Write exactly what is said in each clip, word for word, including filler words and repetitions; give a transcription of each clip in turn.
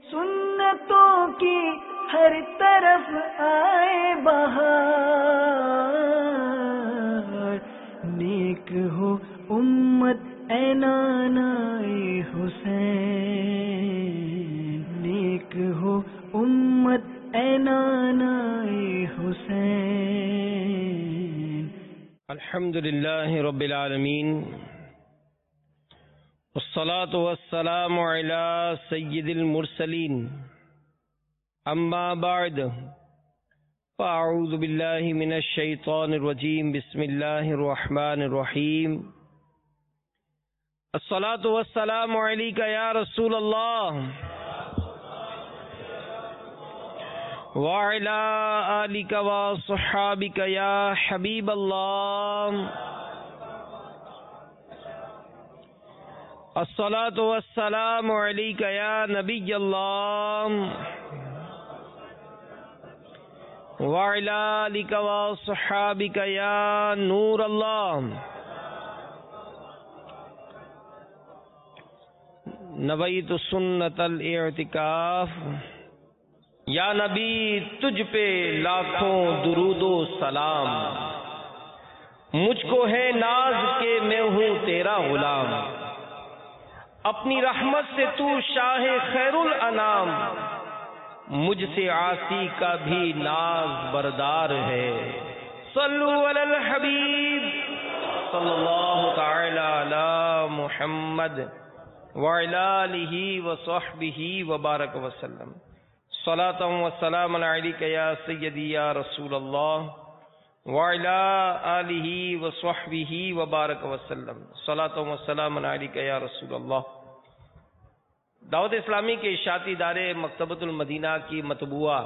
سنتوں کی ہر طرف آئے بہار، نیک ہو امت اے نانا حسین، نیک ہو امت اے نانا حسین۔ الحمد للہ رب العالمین، والصلاة والسلام علی سید المرسلین، اما بعد فاعوذ باللہ من الشیطان الرجیم، بسم اللہ الرحمن الرحیم۔ الصلاة والسلام علیک یا رسول اللہ وعلی آلک وصحابک یا حبیب اللہ۔ الصلاة والسلام علیک یا نبی اللہ وعلی آلک وصحابک یا نور اللہ۔ نویت سنت الاعتکاف، یا نبی تجھ پہ لاکھوں درود و سلام، مجھ کو ہے ناز کہ میں ہوں تیرا غلام، اپنی رحمت سے تو شاہ خیر الانام، مجھ سے عاصی کا بھی ناز بردار ہے۔ صلو علی الحبیب صلی اللہ تعالی علی محمد وعلی آلہ وصحبہ وبارک وسلم۔ صلاۃ و سلام علیک یا سیدی یا رسول اللہ وعلی آلہ وصحبہ وبارک وسلم۔ صلاۃ و سلام علیک یا رسول اللہ۔ دعوت اسلامی کے اشاعتی ادارے مکتبۃ المدینہ کی مطبوعہ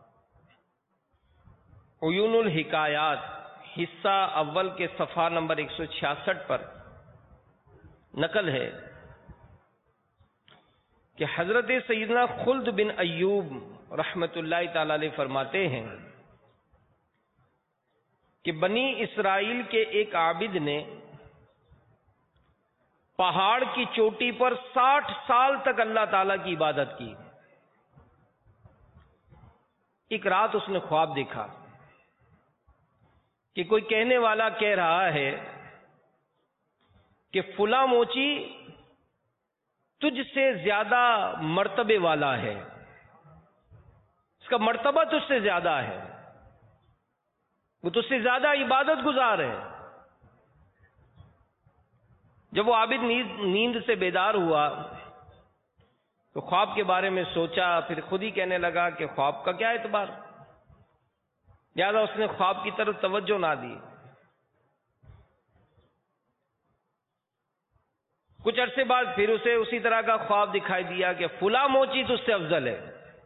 عیون الحکایات حصہ اول کے صفحہ نمبر ایک سو چھیاسٹھ پر نقل ہے کہ حضرت سیدنا خلد بن ایوب رحمت اللہ تعالی علیہ فرماتے ہیں کہ بنی اسرائیل کے ایک عابد نے پہاڑ کی چوٹی پر ساٹھ سال تک اللہ تعالی کی عبادت کی۔ ایک رات اس نے خواب دیکھا کہ کوئی کہنے والا کہہ رہا ہے کہ فلاں موچی تجھ سے زیادہ مرتبے والا ہے، اس کا مرتبہ تجھ سے زیادہ ہے، وہ تجھ سے زیادہ عبادت گزار ہے۔ جب وہ عابد نیند سے بیدار ہوا تو خواب کے بارے میں سوچا، پھر خود ہی کہنے لگا کہ خواب کا کیا اعتبار، لہذا اس نے خواب کی طرف توجہ نہ دی۔ کچھ عرصے بعد پھر اسے اسی طرح کا خواب دکھائی دیا کہ فلاں موچی تجھ سے افضل ہے،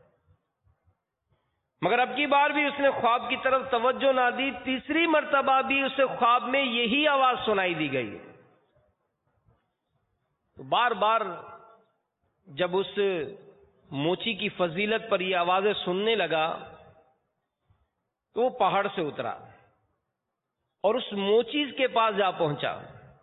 مگر اب کی بار بھی اس نے خواب کی طرف توجہ نہ دی۔ تیسری مرتبہ بھی اسے خواب میں یہی آواز سنائی دی گئی۔ تو بار بار جب اس موچی کی فضیلت پر یہ آوازیں سننے لگا تو وہ پہاڑ سے اترا اور اس موچی کے پاس جا پہنچا۔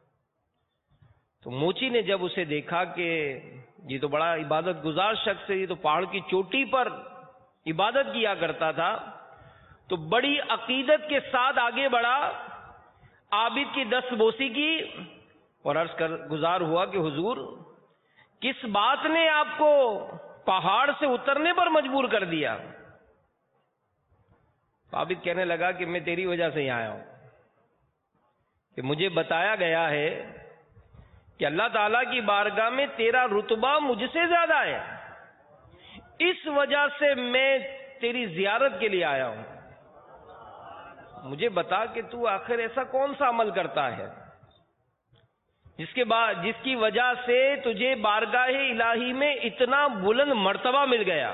تو موچی نے جب اسے دیکھا کہ یہ تو بڑا عبادت گزار شخص ہے، یہ تو پہاڑ کی چوٹی پر عبادت کیا کرتا تھا، تو بڑی عقیدت کے ساتھ آگے بڑھا، عابد کی دست بوسی کی اور عرض کر گزار ہوا کہ حضور کس بات نے آپ کو پہاڑ سے اترنے پر مجبور کر دیا؟ عابد کہنے لگا کہ میں تیری وجہ سے یہاں آیا ہوں، کہ مجھے بتایا گیا ہے کہ اللہ تعالیٰ کی بارگاہ میں تیرا رتبہ مجھ سے زیادہ ہے، اس وجہ سے میں تیری زیارت کے لیے آیا ہوں۔ مجھے بتا کہ تو آخر ایسا کون سا عمل کرتا ہے جس کے بعد جس کی وجہ سے تجھے بارگاہ الہی میں اتنا بلند مرتبہ مل گیا۔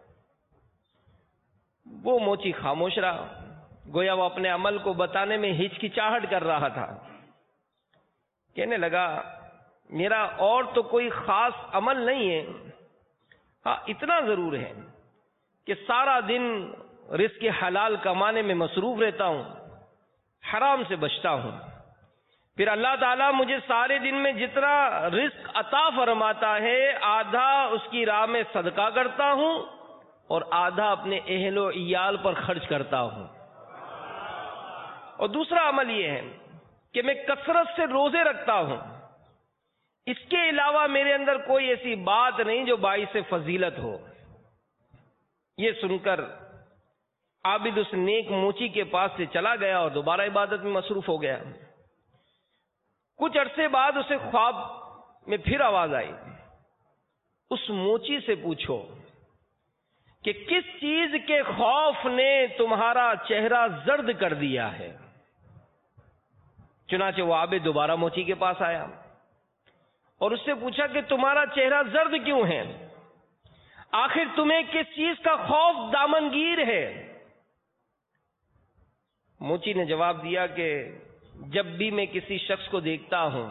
وہ موچی خاموش رہا، گویا وہ اپنے عمل کو بتانے میں ہچکچاہٹ کر رہا تھا۔ کہنے لگا میرا اور تو کوئی خاص عمل نہیں ہے، ہاں اتنا ضرور ہے کہ سارا دن رزق حلال کمانے میں مصروف رہتا ہوں، حرام سے بچتا ہوں، پھر اللہ تعالیٰ مجھے سارے دن میں جتنا رزق عطا فرماتا ہے آدھا اس کی راہ میں صدقہ کرتا ہوں اور آدھا اپنے اہل و عیال پر خرچ کرتا ہوں. اور دوسرا عمل یہ ہے کہ میں کثرت سے روزے رکھتا ہوں. اس کے علاوہ میرے اندر کوئی ایسی بات نہیں جو باعث فضیلت ہو. یہ سن کر عابد اس نیک موچی کے پاس سے چلا گیا اور دوبارہ عبادت میں مصروف ہو گیا. کچھ عرصے بعد اسے خواب میں پھر آواز آئی, اس موچی سے پوچھو کہ کس چیز کے خوف نے تمہارا چہرہ زرد کر دیا ہے. چنانچہ وہ عابد دوبارہ موچی کے پاس آیا اور اس سے پوچھا کہ تمہارا چہرہ زرد کیوں ہے, آخر تمہیں کس چیز کا خوف دامنگیر ہے. موچی نے جواب دیا کہ جب بھی میں کسی شخص کو دیکھتا ہوں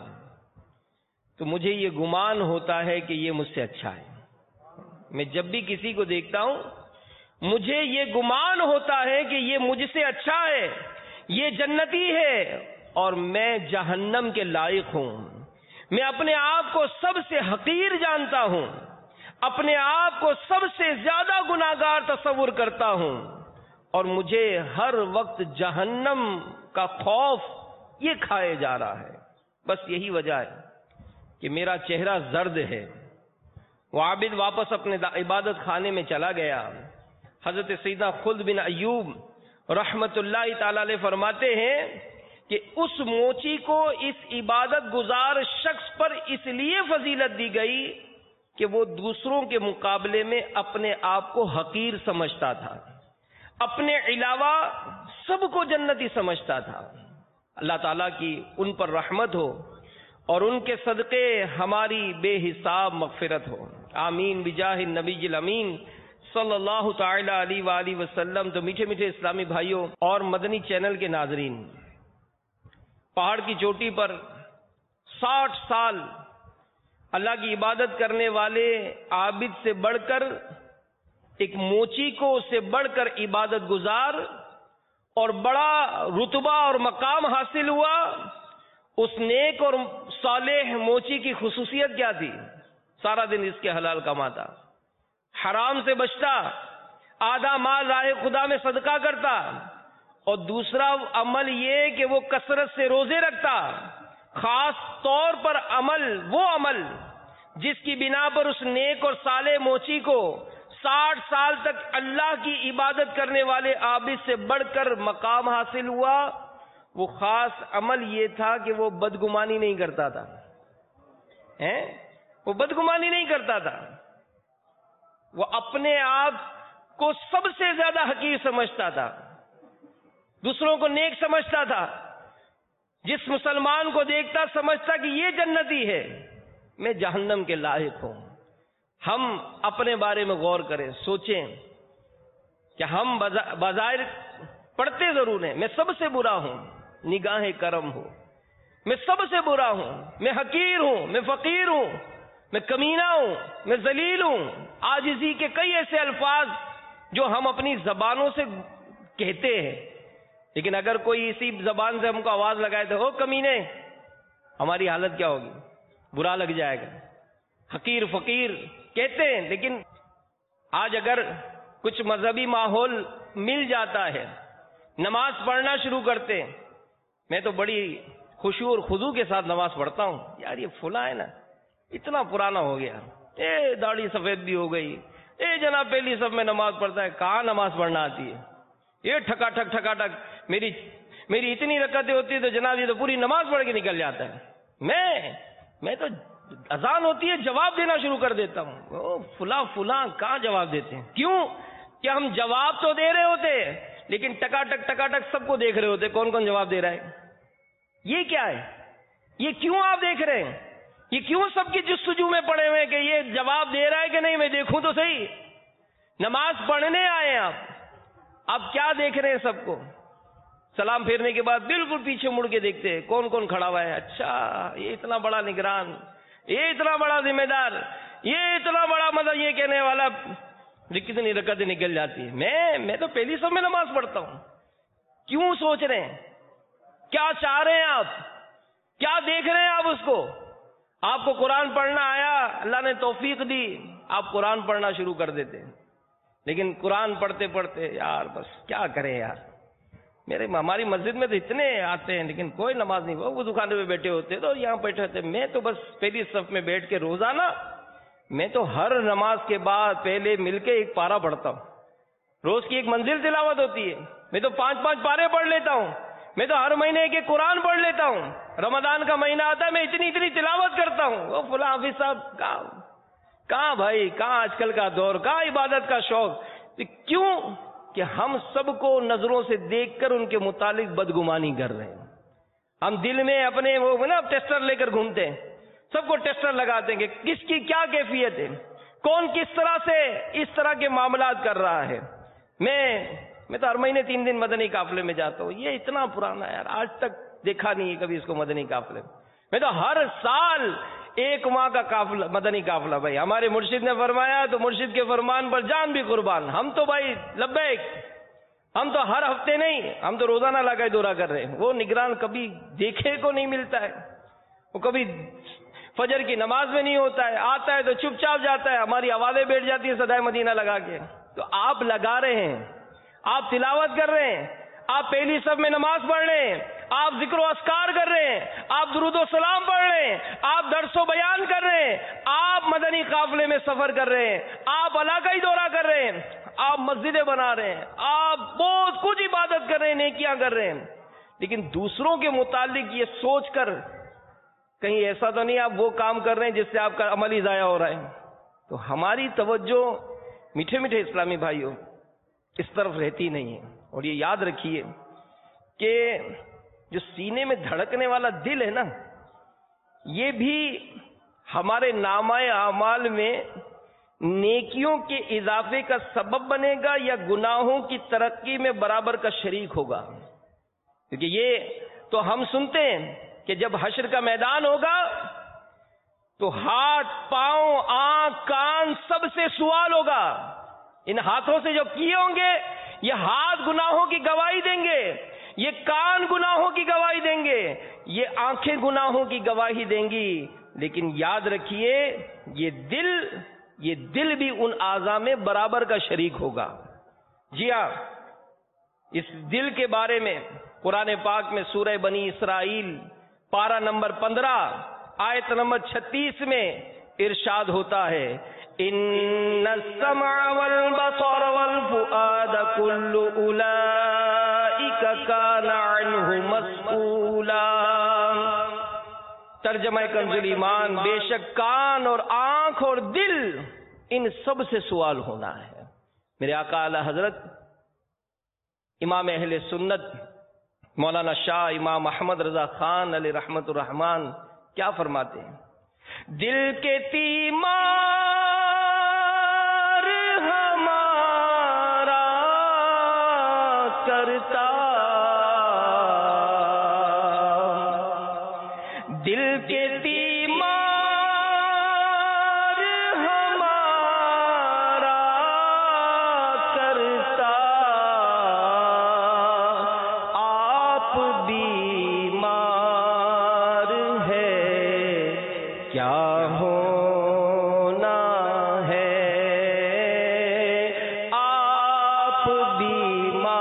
تو مجھے یہ گمان ہوتا ہے کہ یہ مجھ سے اچھا ہے. میں جب بھی کسی کو دیکھتا ہوں مجھے یہ گمان ہوتا ہے کہ یہ مجھ سے اچھا ہے, یہ جنتی ہے اور میں جہنم کے لائق ہوں. میں اپنے آپ کو سب سے حقیر جانتا ہوں, اپنے آپ کو سب سے زیادہ گناہگار تصور کرتا ہوں اور مجھے ہر وقت جہنم کا خوف یہ کھائے جا رہا ہے. بس یہی وجہ ہے کہ میرا چہرہ زرد ہے. وہ عابد واپس اپنے عبادت خانے میں چلا گیا. حضرت سیدنا خلد بن ایوب رحمت اللہ تعالی علیہ فرماتے ہیں کہ اس موچی کو اس عبادت گزار شخص پر اس لیے فضیلت دی گئی کہ وہ دوسروں کے مقابلے میں اپنے آپ کو حقیر سمجھتا تھا, اپنے علاوہ سب کو جنتی سمجھتا تھا. اللہ تعالیٰ کی ان پر رحمت ہو اور ان کے صدقے ہماری بے حساب مغفرت ہو. آمین بجاہ النبی الامین صلی اللہ تعالی علیہ وآلہ وسلم. تو میٹھے میٹھے اسلامی بھائیوں اور مدنی چینل کے ناظرین, پہاڑ کی چوٹی پر ساٹھ سال اللہ کی عبادت کرنے والے عابد سے بڑھ کر, ایک موچی کو سے بڑھ کر عبادت گزار اور بڑا رتبہ اور مقام حاصل ہوا. اس نیک اور صالح موچی کی خصوصیت کیا تھی؟ سارا دن اس کے حلال کماتا, حرام سے بچتا, آدھا مال راہ خدا میں صدقہ کرتا, اور دوسرا عمل یہ کہ وہ کثرت سے روزے رکھتا. خاص طور پر عمل وہ عمل جس کی بنا پر اس نیک اور صالح موچی کو ساٹھ سال تک اللہ کی عبادت کرنے والے عابد سے بڑھ کر مقام حاصل ہوا. وہ خاص عمل یہ تھا کہ وہ بدگمانی نہیں کرتا تھا. ہیں وہ بدگمانی نہیں کرتا تھا, وہ اپنے آپ کو سب سے زیادہ حقیر سمجھتا تھا, دوسروں کو نیک سمجھتا تھا. جس مسلمان کو دیکھتا سمجھتا کہ یہ جنتی ہے, میں جہنم کے لائق ہوں. ہم اپنے بارے میں غور کریں, سوچیں کہ ہم بظاہر پڑھتے ضرور ہیں, میں سب سے برا ہوں, نگاہ کرم ہو, میں سب سے برا ہوں, میں حقیر ہوں, میں فقیر ہوں, میں کمینہ ہوں, میں ذلیل ہوں. عاجزی کے کئی ایسے الفاظ جو ہم اپنی زبانوں سے کہتے ہیں, لیکن اگر کوئی اسی زبان سے ہم کو آواز لگائے تو ہو کمینے, ہماری حالت کیا ہوگی؟ برا لگ جائے گا. حقیر فقیر کہتے ہیں, لیکن آج اگر کچھ مذہبی ماحول مل جاتا ہے, نماز پڑھنا شروع کرتے ہیں, میں تو بڑی خشوع اور خضوع کے ساتھ نماز پڑھتا ہوں. یار یہ فلاں ہے نا, اتنا پرانا ہو گیا, اے داڑھی سفید بھی ہو گئی, اے جناب پہلی صف میں نماز پڑھتا ہے, کہاں نماز پڑھنا آتی ہے, یہ ٹھکا ٹھک ٹھکا ٹھک, میری میری اتنی رکعتیں ہوتی ہے تو جناب یہ تو پوری نماز پڑھ کے نکل جاتا ہے. میں میں تو اذان ہوتی ہے جواب دینا شروع کر دیتا ہوں, او فلاں فلاں کہاں جواب دیتے ہیں؟ کیوں کہ ہم جواب تو دے رہے ہوتے لیکن ٹکا ٹک ٹکا ٹک سب کو دیکھ رہے ہوتے, کون کون جواب دے رہا ہے. یہ کیا ہے؟ یہ کیوں آپ دیکھ رہے ہیں؟ یہ کیوں سب کی جستجو میں پڑے ہوئے کہ یہ جواب دے رہا ہے کہ نہیں, میں دیکھوں تو صحیح. نماز پڑھنے آئے آپ, آپ کیا دیکھ رہے ہیں؟ سب کو سلام پھیرنے کے بعد بالکل پیچھے مڑ کے دیکھتے ہیں کون کون کھڑا ہوا ہے. اچھا یہ اتنا بڑا نگران, یہ اتنا بڑا ذمہ دار, یہ اتنا بڑا مطلب یہ کہنے والا, کتنی رکعتیں نکل جاتی ہے. میں میں تو پہلی سب میں نماز پڑھتا ہوں. کیوں سوچ رہے ہیں؟ کیا چاہ رہے ہیں آپ کیا دیکھ رہے ہیں آپ اس کو؟ آپ کو قرآن پڑھنا آیا، اللہ نے توفیق دی، آپ قرآن پڑھنا شروع کر دیتے، لیکن قرآن پڑھتے پڑھتے یار بس کیا کریں یار، میرے ہماری مسجد میں تو اتنے آتے ہیں لیکن کوئی نماز نہیں، وہ دکانوں پہ بیٹھے ہوتے تو یہاں بیٹھے ہوتے، میں تو بس پہلی صف میں بیٹھ کے روزانہ میں تو ہر نماز کے بعد پہلے مل کے ایک پارا پڑھتا ہوں، روز کی ایک منزل تلاوت ہوتی ہے، میں تو پانچ پانچ پارے پڑھ لیتا ہوں، میں تو ہر مہینے ایک ایک قرآن پڑھ لیتا ہوں، رمضان کا مہینہ آتا ہے میں اتنی اتنی تلاوت کرتا ہوں۔ وہ فلاں حافظ صاحب کہاں کہاں بھائی، کہاں آج کل کا دور، کہاں عبادت کا شوق؟ کیوں کہ ہم سب کو نظروں سے دیکھ کر ان کے متعلق بدگمانی کر رہے ہیں، ہم دل میں اپنے وہ نا ٹیسٹر لے کر گھومتے ہیں، سب کو ٹیسٹر لگاتے ہیں کہ کس کی کیا کیفیت ہے، کون کس طرح سے اس طرح کے معاملات کر رہا ہے۔ میں میں تو ہر مہینے تین دن مدنی قافلے میں جاتا ہوں، یہ اتنا پرانا ہے یار، آج تک دیکھا نہیں ہے کبھی اس کو مدنی قافلے میں۔ میں تو ہر سال ایک ماہ کا قافلہ مدنی قافلہ، بھائی ہمارے مرشد نے فرمایا تو مرشد کے فرمان پر جان بھی قربان، ہم تو بھائی لبیک، ہم تو ہر ہفتے نہیں، ہم تو روزانہ لگائے دورہ کر رہے ہیں۔ وہ نگران کبھی دیکھے کو نہیں ملتا ہے، وہ کبھی فجر کی نماز میں نہیں ہوتا ہے، آتا ہے تو چپ چاپ جاتا ہے، ہماری آوازیں بیٹھ جاتی ہیں صدائے مدینہ لگا کے۔ تو آپ لگا رہے ہیں، آپ تلاوت کر رہے ہیں، آپ پہلی صف میں نماز پڑھ رہے ہیں، آپ ذکر و اذکار کر رہے ہیں، آپ درود و سلام پڑھ رہے ہیں، آپ درس و بیان کر رہے ہیں، آپ مدنی قافلے میں سفر کر رہے ہیں، آپ علاقائی دورہ کر رہے ہیں، آپ مسجدیں بنا رہے ہیں، آپ بہت کچھ عبادت کر رہے ہیں، نیکیاں کر رہے ہیں، لیکن دوسروں کے متعلق یہ سوچ کر کہیں ایسا تو نہیں آپ وہ کام کر رہے ہیں جس سے آپ کا عمل ہی ضائع ہو رہا ہے۔ تو ہماری توجہ میٹھے میٹھے اسلامی بھائیوں اس طرف رہتی نہیں ہے۔ اور یہ یاد رکھیے کہ جو سینے میں دھڑکنے والا دل ہے نا، یہ بھی ہمارے نامہ اعمال میں نیکیوں کے اضافے کا سبب بنے گا یا گناہوں کی ترقی میں برابر کا شریک ہوگا؟ کیونکہ یہ تو ہم سنتے ہیں کہ جب حشر کا میدان ہوگا تو ہاتھ، پاؤں، آنکھ، کان سب سے سوال ہوگا۔ ان ہاتھوں سے جو کیے ہوں گے یہ ہاتھ گناہوں کی گواہی دیں گے، یہ کان گناہوں کی گواہی دیں گے، یہ آنکھیں گناہوں کی گواہی دیں گی، لیکن یاد رکھیے یہ دل یہ دل بھی ان اعضاء میں برابر کا شریک ہوگا۔ جی ہاں، اس دل کے بارے میں قرآن پاک میں سورہ بنی اسرائیل پارہ نمبر پندرہ آیت نمبر چھتیس میں ارشاد ہوتا ہے، ان السمع والبصر والفؤاد كل اولئک کان عنہ مسئولا۔ ترجمہ کنز ایمان، بے شک کان اور آنکھ اور دل ان سب سے سوال ہونا ہے۔ میرے آقا اعلی حضرت امام اہل سنت مولانا شاہ امام احمد رضا خان علیہ رحمت الرحمان کیا فرماتے ہیں؟ دل کے تیمار ہمارا کرتا، دل کے تیمار ہمارا کرتا، آپ بیمار ہے کیا ہونا ہے، آپ بیمار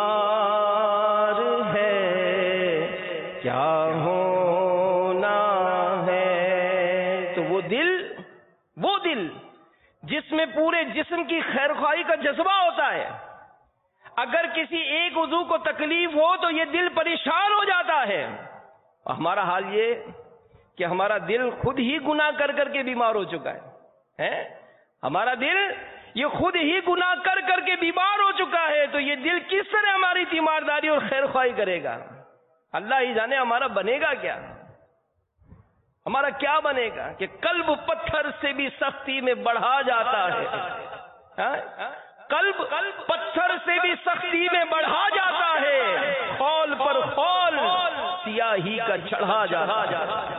ہے کیا ہونا ہے۔ تو وہ دل وہ دل جس میں پورے جسم کی خیر خواہی کا جذبہ ہوتا ہے، اگر کسی ایک عضو کو تکلیف ہو تو یہ دل پریشان ہو جاتا ہے۔ اور ہمارا حال یہ کہ ہمارا دل خود ہی گناہ کر کر کے بیمار ہو چکا ہے ہیں؟ ہمارا دل یہ خود ہی گناہ کر کر کے بیمار ہو چکا ہے، تو یہ دل کس طرح ہماری تیمارداری اور خیر خواہی کرے گا؟ اللہ ہی جانے ہمارا بنے گا کیا، ہمارا کیا بنے گا کہ قلب پتھر سے بھی سختی میں بڑھا جاتا ہے، قلب پتھر سے بھی سختی میں بڑھا جاتا ہے، خول پر خول سیاہی کا چڑھا جاتا ہے۔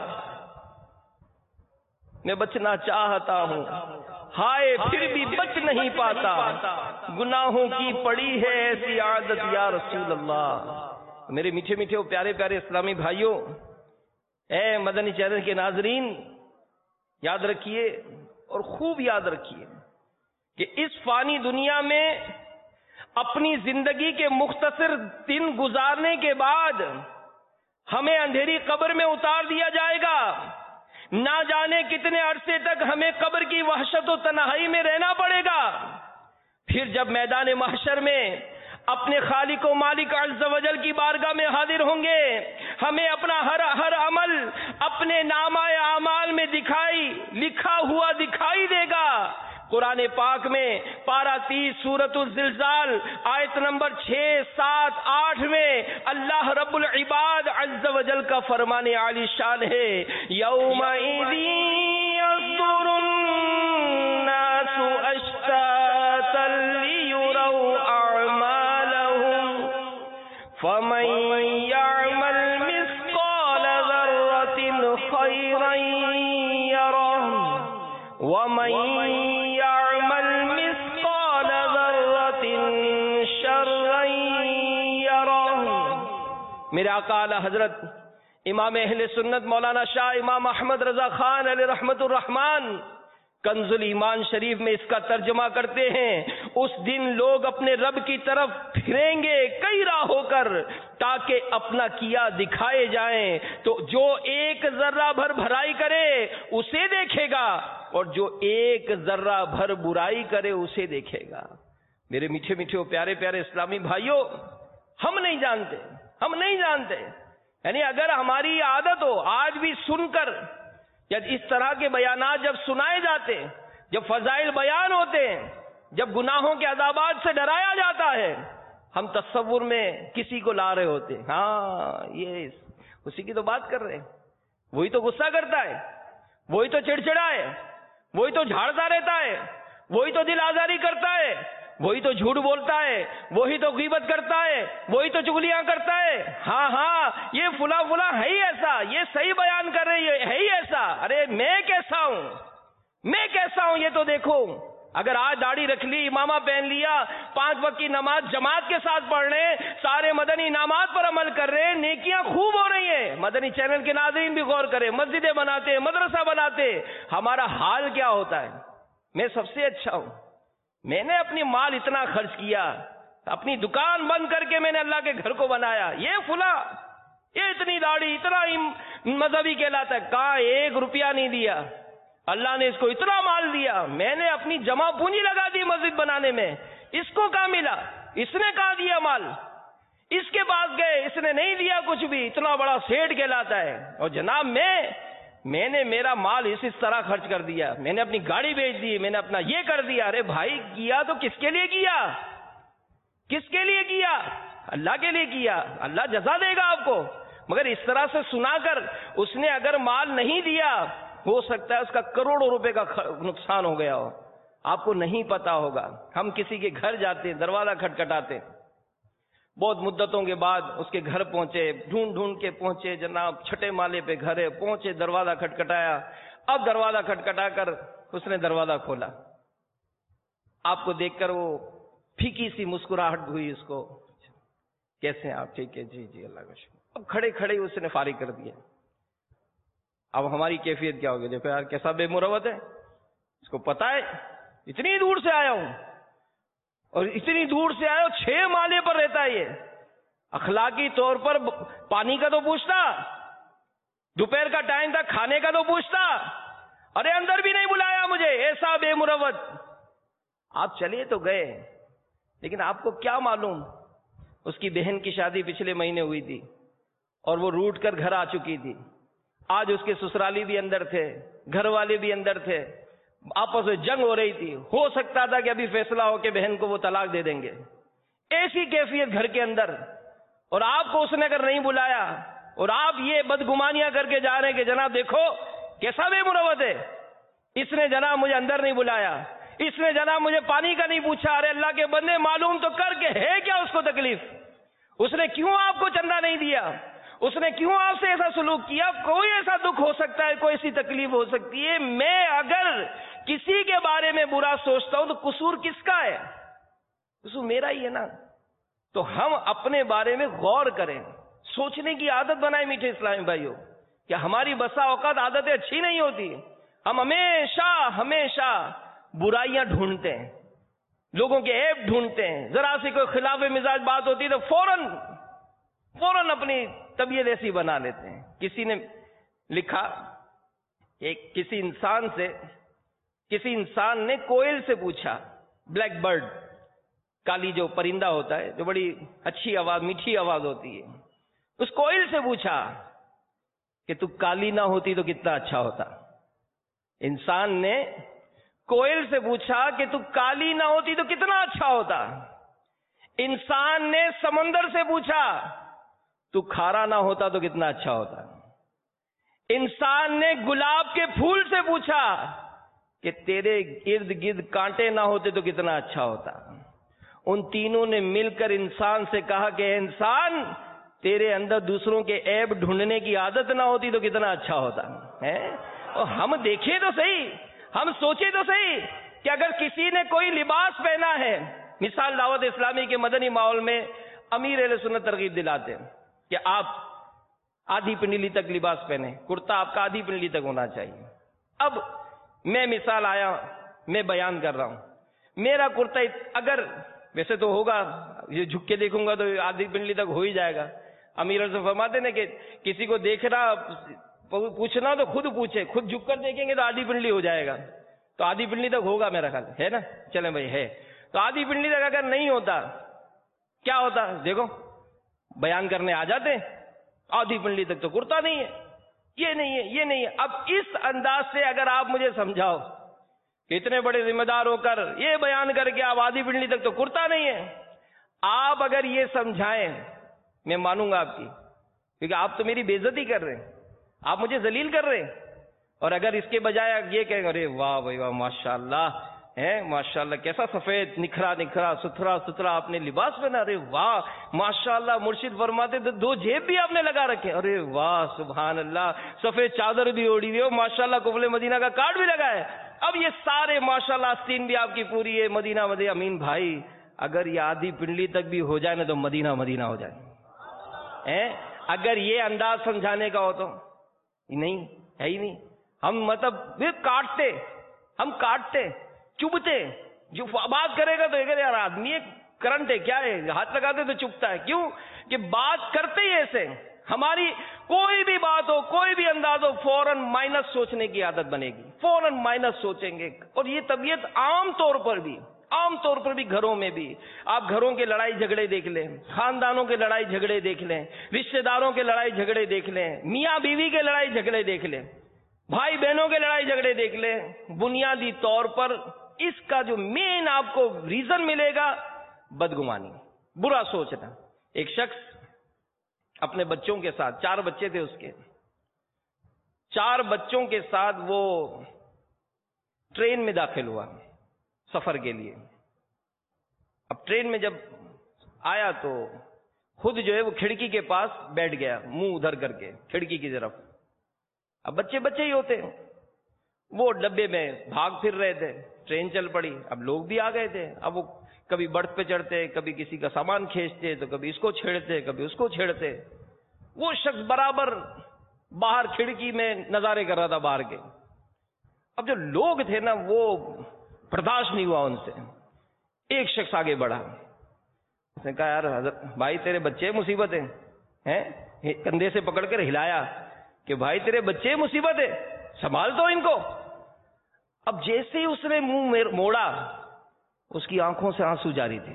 میں بچنا چاہتا ہوں ہائے پھر بھی بچ نہیں پاتا، گناہوں کی پڑی ہے ایسی عادت یا رسول اللہ۔ میرے میٹھے میٹھے و پیارے پیارے اسلامی بھائیوں، اے مدنی چینل کے ناظرین، یاد رکھیے اور خوب یاد رکھیے کہ اس فانی دنیا میں اپنی زندگی کے مختصر دن گزارنے کے بعد ہمیں اندھیری قبر میں اتار دیا جائے گا. نہ جانے کتنے عرصے تک ہمیں قبر کی وحشت و تنہائی میں رہنا پڑے گا. پھر جب میدان محشر میں اپنے خالق و مالک عز و جل کی بارگاہ میں حاضر ہوں گے، ہمیں اپنا ہر ہر عمل اپنے نامہ اعمال میں دکھائی لکھا ہوا دکھائی دے گا. قرآن پاک میں پارہ تیس سورۃ الزلزال آیت نمبر چھ سات آٹھ میں اللہ رب العباد عز و جل کا فرمان عالی شان ہے، یومئذ یصدر الناس اشتاتا لیروا اعمالهم فمن یعمل مثقال ذرة خیرا یرہ ومن یعمل مثقال ذرة شرا یرہ. میرے آقا اعلی حضرت امام اہل سنت مولانا شاہ امام احمد رضا خان علیہ رحمت الرحمان کنز الایمان شریف میں اس کا ترجمہ کرتے ہیں، اس دن لوگ اپنے رب کی طرف پھریں گے کئی راہ ہو کر تاکہ اپنا کیا دکھائے جائیں. تو جو ایک ذرہ بھر بھرائی کرے اسے دیکھے گا اور جو ایک ذرہ بھر برائی کرے اسے دیکھے گا. میرے میٹھے میٹھے و پیارے پیارے اسلامی بھائیوں، ہم نہیں جانتے ہم نہیں جانتے یعنی اگر ہماری عادت ہو آج بھی سن کر جب اس طرح کے بیانات جب سنائے جاتے، جب فضائل بیان ہوتے ہیں، جب گناہوں کے عذابات سے ڈرایا جاتا ہے، ہم تصور میں کسی کو لا رہے ہوتے، ہاں یہ اسی کی تو بات کر رہے ہیں، وہی تو غصہ کرتا ہے، وہی تو چڑچڑا ہے، وہی تو جھاڑتا رہتا ہے، وہی تو دل آزاری کرتا ہے، وہی تو جھوٹ بولتا ہے، وہی تو غیبت کرتا ہے، وہی تو چغلیاں کرتا ہے. ہاں ہاں یہ فلاں فلاں ہے ہی ایسا، یہ صحیح بیان کر رہے ہیں، ہے ہی ایسا. ارے میں کیسا ہوں میں کیسا ہوں یہ تو دیکھو. اگر آج داڑھی رکھ لی، امامہ پہن لیا، پانچ وقت کی نماز جماعت کے ساتھ پڑھ رہے ہیں، سارے مدنی انعامات پر عمل کر رہے ہیں، نیکیاں خوب ہو رہی ہیں. مدنی چینل کے ناظرین بھی غور کریں، مسجدیں بناتے، مدرسہ بناتے، ہمارا حال کیا ہوتا ہے؟ میں سب سے اچھا ہوں، میں نے اپنی مال اتنا خرچ کیا، اپنی دکان بند کر کے میں نے اللہ کے گھر کو بنایا، یہ فلاں یہ اتنی داڑھی اتنا مذہبی کہلاتا ہے. کہاں ایک روپیہ نہیں دیا، اللہ نے اس کو اتنا مال دیا، میں نے اپنی جمع پونجی لگا دی مسجد بنانے میں، اس کو کہاں ملا؟ اس نے کہاں دیا مال؟ اس کے پاس گئے، اس نے نہیں دیا کچھ بھی، اتنا بڑا سیٹ کہلاتا ہے. اور جناب میں میں نے میرا مال اس اس طرح خرچ کر دیا، میں نے اپنی گاڑی بیچ دی، میں نے اپنا یہ کر دیا. ارے بھائی کیا تو کس کے لیے کیا؟ کس کے لیے کیا؟ اللہ کے لیے کیا، اللہ جزا دے گا آپ کو. مگر اس طرح سے سنا کر اس نے اگر مال نہیں دیا، ہو سکتا ہے اس کا کروڑوں روپے کا نقصان ہو گیا ہو، آپ کو نہیں پتا ہوگا. ہم کسی کے گھر جاتے، دروازہ کھٹکھٹاتے، بہت مدتوں کے بعد اس کے گھر پہنچے، ڈھونڈ ڈھونڈ کے پہنچے، جناب چھٹے مالے پہ گھر ہے، پہنچے، دروازہ کھٹکھٹایا. اب دروازہ کھٹکھٹا کر اس نے دروازہ کھولا، آپ کو دیکھ کر وہ پھیکی سی مسکراہٹ ہوئی اس کو. کیسے ہیں آپ؟ ٹھیک ہے جی جی اللہ کا شکر. اب کھڑے کھڑے اس نے فارغ کر دیا. اب ہماری کیفیت کیا ہوگی؟ دیکھو یار کیسا بے مروت ہے، اس کو پتا ہے اتنی دور سے آیا ہوں اور اتنی دور سے آیا ہوں، چھ مالے پر رہتا ہے یہ. اخلاقی طور پر پانی کا تو پوچھتا، دوپہر کا ٹائم تھا کھانے کا تو پوچھتا، ارے اندر بھی نہیں بلایا مجھے، ایسا بے مروت. آپ چلے تو گئے، لیکن آپ کو کیا معلوم اس کی بہن کی شادی پچھلے مہینے ہوئی تھی اور وہ روٹ کر گھر آ چکی تھی. آج اس کے سسرالی بھی اندر تھے، گھر والے بھی اندر تھے، آپس میں جنگ ہو رہی تھی. ہو سکتا تھا کہ ابھی فیصلہ ہو کہ بہن کو وہ طلاق دے دیں گے. ایسی کیفیت گھر کے اندر، اور آپ کو اس نے اگر نہیں بلایا اور آپ یہ بدگمانیاں کر کے جا رہے ہیں کہ جناب دیکھو کیسا بے مروت ہے، اس نے جناب مجھے اندر نہیں بلایا، اس نے جناب مجھے پانی کا نہیں پوچھا. ارے اللہ کے بندے معلوم تو کر کے ہے کیا اس کو تکلیف؟ اس نے کیوں آپ کو چندہ نہیں دیا؟ اس نے کیوں آپ سے ایسا سلوک کیا؟ کوئی ایسا دکھ ہو سکتا ہے، کوئی ایسی تکلیف ہو سکتی ہے. میں اگر کسی کے بارے میں برا سوچتا ہوں تو قصور کس کا ہے؟ قصور میرا ہی ہے نا. تو ہم اپنے بارے میں غور کریں، سوچنے کی عادت بنائیں میٹھے اسلامی بھائیوں کہ ہماری بسا اوقات عادتیں اچھی نہیں ہوتی، ہم ہمیشہ ہمیشہ برائیاں ڈھونڈتے ہیں، لوگوں کے عیب ڈھونڈتے ہیں، ذرا سی کوئی خلاف مزاج بات ہوتی تو فوراً فوراً اپنی طبیعت ایسی بنا لیتے ہیں۔ کسی نے لکھا کہ کسی انسان سے کسی انسان نے کوئل سے پوچھا، بلیک برڈ، کالی جو پرندہ ہوتا ہے جو بڑی اچھی آواز میٹھی آواز ہوتی ہے، اس کوئل سے پوچھا کہ تو کالی نہ ہوتی تو کتنا اچھا ہوتا۔ انسان نے کوئل سے پوچھا کہ تو کالی نہ ہوتی تو کتنا اچھا ہوتا۔ انسان نے سمندر سے پوچھا تو کھارا نہ ہوتا تو کتنا اچھا ہوتا۔ انسان نے گلاب کے پھول سے پوچھا کہ تیرے ارد گرد کانٹے نہ ہوتے تو کتنا اچھا ہوتا۔ ان تینوں نے مل کر انسان سے کہا کہ اے انسان، تیرے اندر دوسروں کے عیب ڈھونڈنے کی عادت نہ ہوتی تو کتنا اچھا ہوتا ہے۔ اور ہم دیکھیں تو صحیح، ہم سوچیں تو صحیح کہ اگر کسی نے کوئی لباس پہنا ہے، مثال دعوت اسلامی کے مدنی ماحول میں امیر اہل سنت ترغیب دلاتے ہیں کہ آپ آدھی پنڈلی تک لباس پہنے، کرتا آپ کا آدھی پنڈلی تک ہونا چاہیے۔ اب میں مثال آیا، میں بیان کر رہا ہوں، میرا کرتا اگر ویسے تو ہوگا، یہ جھک کے دیکھوں گا تو آدھی پنڈلی تک ہو ہی جائے گا۔ امیر سے فرماتے ہیں کہ کسی کو دیکھنا پوچھنا تو خود پوچھے، خود جھک کر دیکھیں گے تو آدھی پنڈلی ہو جائے گا، تو آدھی پنڈلی تک ہوگا میرا خیال ہے نا، چلیں بھائی ہے تو آدھی پنڈلی تک اگر نہیں ہوتا کیا ہوتا؟ دیکھو بیان کرنے آ جاتے، آدھی پنڈلی تک تو کرتا نہیں ہے، یہ نہیں ہے، یہ نہیں ہے۔ اب اس انداز سے اگر آپ مجھے سمجھاؤ کہ اتنے بڑے ذمہ دار ہو کر یہ بیان کر کے آپ آدھی پنڈلی تک تو کرتا نہیں ہے، آپ اگر یہ سمجھائیں میں مانوں گا آپ کی، کیونکہ آپ تو میری بے عزتی کر رہے ہیں، آپ مجھے ذلیل کر رہے ہیں۔ اور اگر اس کے بجائے یہ کہیں ارے واہ بھائی واہ ماشاء اللہ ہے، ماشاء اللہ کیسا سفید نکھرا نکھرا ستھرا ستھرا آپ نے لباس پہنا، ارے واہ ماشاء اللہ، مرشد فرماتے تو دو جیب بھی آپ نے لگا رکھے، ارے واہ سبحان اللہ، سفید چادر بھی اوڑی ہوئی ہو، ماشاء اللہ قبلِ مدینہ کا کارڈ بھی لگا ہے۔ اب یہ سارے ماشاء اللہ آستین بھی آپ کی پوری ہے، مدینہ مدینہ۔ امین بھائی اگر یہ آدھی پنڈلی تک بھی ہو جائے نا تو مدینہ مدینہ ہو جائے، اگر یہ انداز سمجھانے کا ہو تو نہیں ہے ہی نہیں۔ ہم مطلب کاٹتے ہم کاٹتے چبھتے، جو بات کرے گا تو یار آدمی کرنٹ ہے کیا ہے، ہاتھ لگاتے تو چبھتا ہے، کیوں کہ بات کرتے ہی ایسے، ہماری کوئی بھی بات ہو کوئی بھی انداز ہو فوراً مائنس سوچنے کی عادت بنے گی، فوراً مائنس سوچیں گے۔ اور یہ طبیعت عام طور پر بھی عام طور پر بھی گھروں میں بھی، آپ گھروں کے لڑائی جھگڑے دیکھ لیں، خاندانوں کے لڑائی جھگڑے دیکھ لیں، رشتہ داروں کے لڑائی جھگڑے دیکھ لیں، میاں بیوی کے لڑائی جھگڑے دیکھ لیں، بھائی بہنوں کے لڑائی جھگڑے دیکھ لیں، بنیادی طور پر اس کا جو مین آپ کو ریزن ملے گا بدگمانی، برا سوچنا۔ ایک شخص اپنے بچوں کے ساتھ، چار بچے تھے اس کے، چار بچوں کے ساتھ وہ ٹرین میں داخل ہوا سفر کے لیے۔ اب ٹرین میں جب آیا تو خود جو ہے وہ کھڑکی کے پاس بیٹھ گیا، منہ ادھر کر کے کھڑکی کی طرف۔ اب بچے بچے ہی ہوتے ہیں، وہ ڈبے میں بھاگ پھر رہے تھے، ٹرین چل پڑی، اب لوگ بھی آ گئے تھے، اب وہ کبھی برتھ پہ چڑھتے، کبھی کسی کا سامان کھینچتے، تو کبھی اس کو چھیڑتے کبھی اس کو چھیڑتے۔ وہ شخص برابر باہر کھڑکی میں نظارے کر رہا تھا باہر کے۔ اب جو لوگ تھے نا وہ برداشت نہیں ہوا ان سے۔ ایک شخص آگے بڑھا، اس نے کہا یار حضرت بھائی تیرے بچے مصیبت ہیں، کندھے سے پکڑ کر ہلایا کہ بھائی تیرے بچے مصیبت ہے، سنبھال تو ان کو۔ اب جیسے ہی اس نے منہ موڑا اس کی آنکھوں سے آنسو جاری تھے۔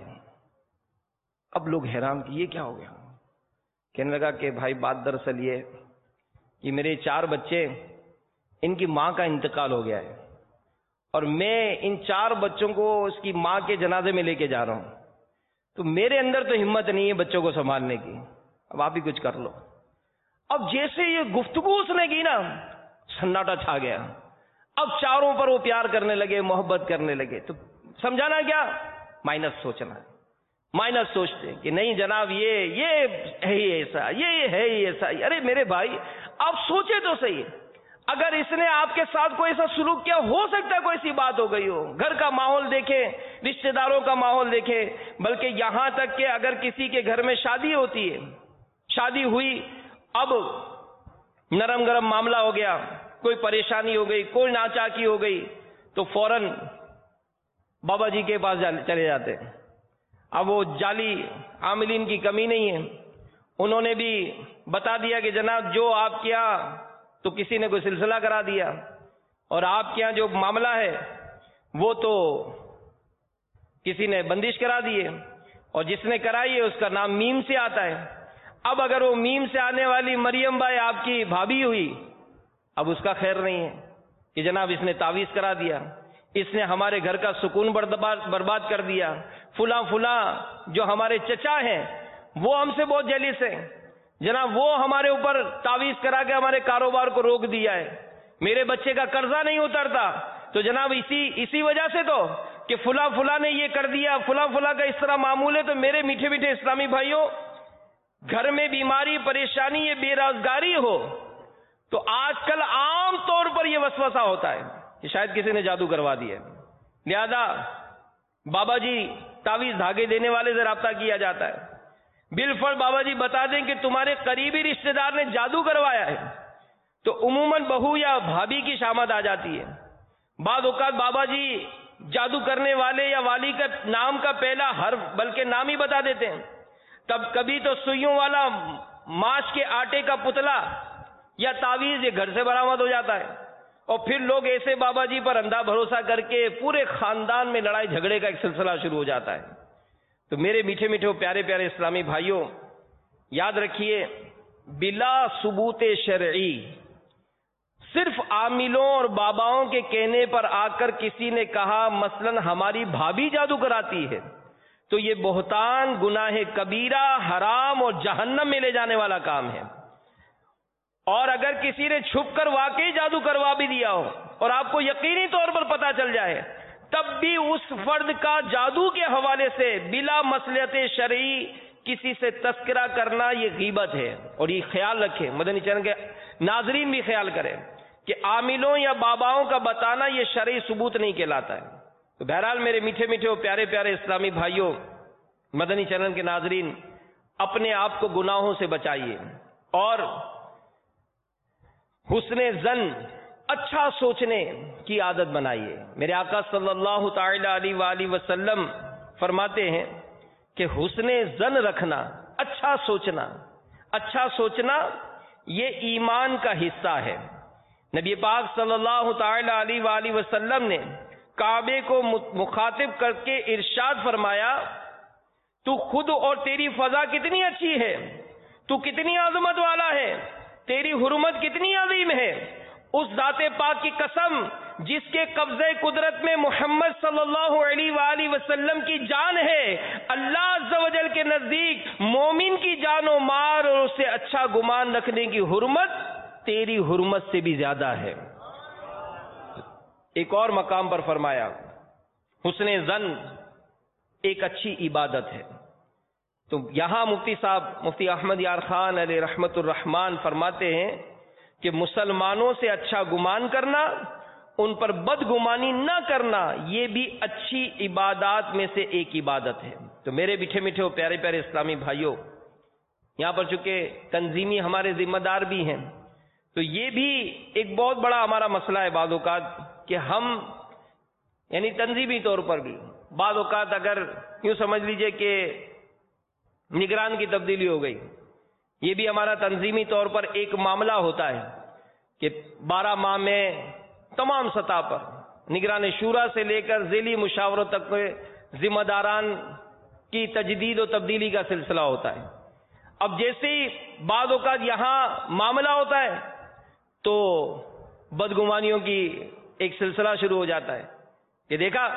اب لوگ حیران کہ یہ کیا ہو گیا؟ کہنے لگا کہ بھائی بات دراصل یہ کہ میرے چار بچے، ان کی ماں کا انتقال ہو گیا ہے، اور میں ان چار بچوں کو اس کی ماں کے جنازے میں لے کے جا رہا ہوں، تو میرے اندر تو ہمت نہیں ہے بچوں کو سنبھالنے کی، اب آپ ہی کچھ کر لو۔ اب جیسے یہ گفتگو اس نے کی نا، سناٹا چھا گیا۔ اب چاروں پر وہ پیار کرنے لگے، محبت کرنے لگے۔ تو سمجھانا کیا؟ مائنس سوچنا، مائنس سوچتے کہ نہیں جناب یہ یہ ہے ہی ایسا، یہ ہے ہی ایسا۔ ارے میرے بھائی آپ سوچے تو صحیح، اگر اس نے آپ کے ساتھ کوئی ایسا سلوک کیا، ہو سکتا ہے کوئی سی بات ہو گئی ہو، گھر کا ماحول دیکھیں، رشتہ داروں کا ماحول دیکھیں، بلکہ یہاں تک کہ اگر کسی کے گھر میں شادی ہوتی ہے، شادی ہوئی، اب نرم گرم معاملہ ہو گیا، کوئی پریشانی ہو گئی، کوئی ناچاکی ہو گئی، تو فوراً بابا جی کے پاس چلے جاتے ہیں۔ اب وہ جعلی عاملین کی کمی نہیں ہے، انہوں نے بھی بتا دیا کہ جناب جو آپ کے یہاں تو کسی نے کوئی سلسلہ کرا دیا، اور آپ کے یہاں جو معاملہ ہے وہ تو کسی نے بندش کرا دی ہے، اور جس نے کرائی ہے اس کا نام میم سے آتا ہے۔ اب اگر وہ میم سے آنے والی مریم بائی آپ کی بھابھی ہوئی، اب اس کا خیر نہیں ہے کہ جناب اس نے تعویذ کرا دیا، اس نے ہمارے گھر کا سکون برباد کر دیا، فلاں فلاں جو ہمارے چچا ہیں وہ ہم سے بہت جیلس ہیں، جناب وہ ہمارے اوپر تعویذ کرا کے ہمارے کاروبار کو روک دیا ہے، میرے بچے کا قرضہ نہیں اترتا، تو جناب اسی اسی وجہ سے تو کہ فلاں فلاں نے یہ کر دیا، فلاں فلاں کا اس طرح معمول ہے۔ تو میرے میٹھے میٹھے اسلامی بھائیوں، گھر میں بیماری، پریشانی، یہ بے روزگاری ہو تو آج کل عام طور پر یہ وسوسہ ہوتا ہے کہ شاید کسی نے جادو کروا دیا، لہذا بابا جی تعویذ دھاگے دینے والے سے رابطہ کیا جاتا ہے، بالفرض بابا جی بتا دیں کہ تمہارے قریبی رشتہ دار نے جادو کروایا ہے تو عموماً بہو یا بھابھی کی شامت آ جاتی ہے۔ بعض اوقات بابا جی جادو کرنے والے یا والی کا نام کا پہلا حرف بلکہ نام ہی بتا دیتے ہیں، تب کبھی تو سوئیوں والا ماش کے آٹے کا پتلا یا تعویذ یہ گھر سے برآمد ہو جاتا ہے، اور پھر لوگ ایسے بابا جی پر اندھا بھروسہ کر کے پورے خاندان میں لڑائی جھگڑے کا ایک سلسلہ شروع ہو جاتا ہے۔ تو میرے میٹھے میٹھے پیارے پیارے اسلامی بھائیوں، یاد رکھیے بلا ثبوت شرعی، صرف عاملوں اور باباؤں کے کہنے پر آ کر کسی نے کہا مثلا ہماری بھابھی جادو کراتی ہے، تو یہ بہتان، گناہ کبیرہ، حرام اور جہنم میں لے جانے والا کام ہے۔ اور اگر کسی نے چھپ کر واقعی جادو کروا بھی دیا ہو اور آپ کو یقینی طور پر پتا چل جائے، تب بھی اس فرد کا جادو کے حوالے سے بلا مصلحت شرعی کسی سے تذکرہ کرنا یہ غیبت ہے۔ اور یہ خیال رکھیں، مدنی چینل کے ناظرین بھی خیال کریں کہ عاملوں یا باباؤں کا بتانا یہ شرعی ثبوت نہیں کہلاتا ہے۔ تو بہرحال میرے میٹھے میٹھے اور پیارے پیارے اسلامی بھائیوں، مدنی چینل کے ناظرین، اپنے آپ کو گناہوں سے بچائیے اور حسن ظن، اچھا سوچنے کی عادت بنائیے۔ میرے آقا صلی اللہ تعالی علیہ وآلہ وسلم فرماتے ہیں کہ حسن ظن رکھنا، اچھا سوچنا، اچھا سوچنا یہ ایمان کا حصہ ہے۔ نبی پاک صلی اللہ تعالی علیہ وآلہ وسلم نے کعبے کو مخاطب کر کے ارشاد فرمایا، تو خود اور تیری فضا کتنی اچھی ہے، تو کتنی عظمت والا ہے، تیری حرمت کتنی عظیم ہے، اس ذات پاک کی قسم جس کے قبضے قدرت میں محمد صلی اللہ علیہ وآلہ وسلم کی جان ہے، اللہ عز و جل کے نزدیک مومن کی جان و مال اور اسے اچھا گمان رکھنے کی حرمت تیری حرمت سے بھی زیادہ ہے۔ ایک اور مقام پر فرمایا حسن ظن ایک اچھی عبادت ہے۔ تو یہاں مفتی صاحب مفتی احمد یار خان علیہ رحمت الرحمان فرماتے ہیں کہ مسلمانوں سے اچھا گمان کرنا، ان پر بدگمانی نہ کرنا، یہ بھی اچھی عبادات میں سے ایک عبادت ہے۔ تو میرے میٹھے میٹھے اور پیارے پیارے اسلامی بھائیوں، یہاں پر چونکہ تنظیمی ہمارے ذمہ دار بھی ہیں، تو یہ بھی ایک بہت بڑا ہمارا مسئلہ ہے بعض اوقات کہ ہم یعنی تنظیمی طور پر بھی بعض اوقات اگر یوں سمجھ لیجئے کہ نگران کی تبدیلی ہو گئی، یہ بھی ہمارا تنظیمی طور پر ایک معاملہ ہوتا ہے کہ بارہ ماہ میں تمام سطح پر نگران شورا سے لے کر ذیلی مشاورت تک ذمہ داران کی تجدید و تبدیلی کا سلسلہ ہوتا ہے۔ اب جیسے ہی بعض اوقات یہاں معاملہ ہوتا ہے تو بدگمانیوں کی ایک سلسلہ شروع ہو جاتا ہے کہ دیکھا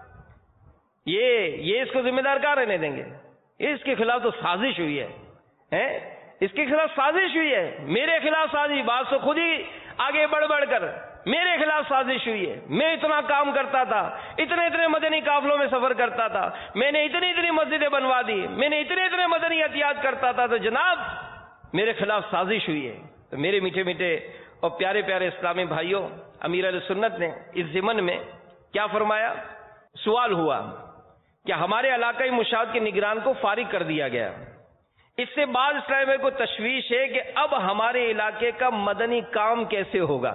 یہ یہ اس کو ذمہ دار کہاں رہنے دیں گے، اس کے خلاف تو سازش ہوئی ہے، اس کے خلاف سازش ہوئی ہے، میرے خلاف سازش، بات تو خود ہی آگے بڑھ بڑھ کر میرے خلاف سازش ہوئی ہے، میں اتنا کام کرتا تھا، اتنے اتنے مدنی قافلوں میں سفر کرتا تھا، میں نے اتنی اتنی مسجدیں بنوا دی، میں نے اتنے اتنے مدنی احتیاط کرتا تھا، تو جناب میرے خلاف سازش ہوئی ہے۔ تو میرے میٹھے میٹھے اور پیارے پیارے اسلامی بھائیوں، امیر اہل سنت نے اس ضمن میں کیا فرمایا؟ سوال ہوا کہ ہمارے علاقائی مشاہد کے نگران کو فارغ کر دیا گیا، اس سے بعد اسلامی بھائی کو تشویش ہے کہ اب ہمارے علاقے کا مدنی کام کیسے ہوگا.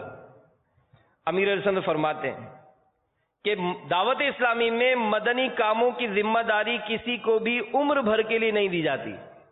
امیر علیہ السلام فرماتے ہیں کہ دعوت اسلامی میں مدنی کاموں کی ذمہ داری کسی کو بھی عمر بھر کے لیے نہیں دی جاتی.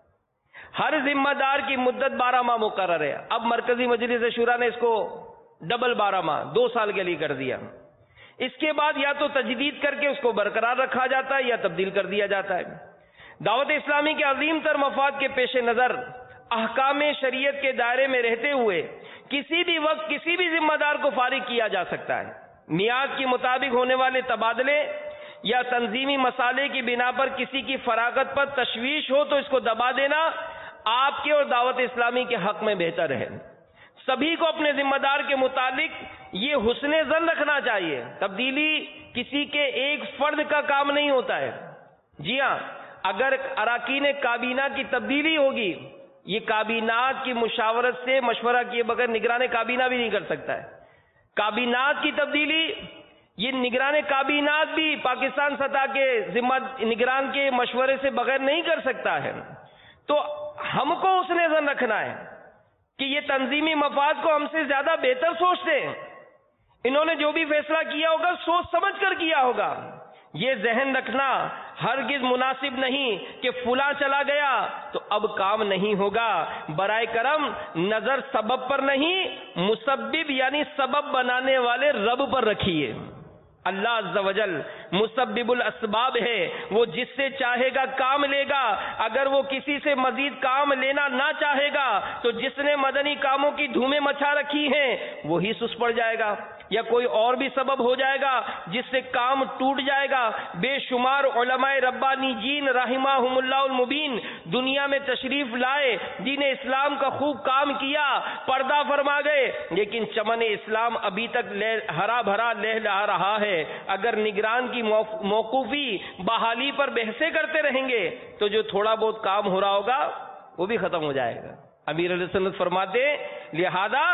ہر ذمہ دار کی مدت بارہ ماہ مقرر ہے. اب مرکزی مجلس شورا نے اس کو ڈبل بارہ ماہ دو سال کے لیے کر دیا. اس کے بعد یا تو تجدید کر کے اس کو برقرار رکھا جاتا ہے یا تبدیل کر دیا جاتا ہے. دعوت اسلامی کے عظیم تر مفاد کے پیش نظر احکام شریعت کے دائرے میں رہتے ہوئے کسی بھی وقت کسی بھی ذمہ دار کو فارغ کیا جا سکتا ہے. میعاد کے مطابق ہونے والے تبادلے یا تنظیمی مسالے کی بنا پر کسی کی فراغت پر تشویش ہو تو اس کو دبا دینا آپ کے اور دعوت اسلامی کے حق میں بہتر ہے. سبھی کو اپنے ذمہ دار کے متعلق یہ حسن ظن رکھنا چاہیے. تبدیلی کسی کے ایک فرد کا کام نہیں ہوتا ہے. جی ہاں، اگر اراکین کابینہ کی تبدیلی ہوگی، یہ کابینات کی مشاورت سے مشورہ کیے بغیر نگران کابینہ بھی نہیں کر سکتا ہے. کابینات کی تبدیلی یہ نگران کابینات بھی پاکستان سطح کے ذمہ نگران کے مشورے سے بغیر نہیں کر سکتا ہے. تو ہم کو حسن ظن رکھنا ہے کہ یہ تنظیمی مفاد کو ہم سے زیادہ بہتر سوچتے ہیں. انہوں نے جو بھی فیصلہ کیا ہوگا سوچ سمجھ کر کیا ہوگا. یہ ذہن رکھنا ہرگز مناسب نہیں کہ فلاں چلا گیا تو اب کام نہیں ہوگا. برائے کرم نظر سبب پر نہیں، مسبب یعنی سبب بنانے والے رب پر رکھیے. اللہ عز و جل مسبب الاسباب ہے، وہ جس سے چاہے گا کام لے گا. اگر وہ کسی سے مزید کام لینا نہ چاہے گا تو جس نے مدنی کاموں کی دھومیں مچا رکھی ہیں وہی سست پڑ جائے گا، یا کوئی اور بھی سبب ہو جائے گا جس سے کام ٹوٹ جائے گا. بے شمار علماء ربانی جین رحمہم اللہ المبین دنیا میں تشریف لائے، دین اسلام کا خوب کام کیا، پردہ فرما گئے، لیکن چمن اسلام ابھی تک ہرا بھرا لہلہا رہا ہے. اگر نگران کی موقوفی بحالی پر بحثیں کرتے رہیں گے تو جو تھوڑا بہت کام ہو رہا ہوگا وہ بھی ختم ہو جائے گا. امیر علیہ سنت فرماتے لہذا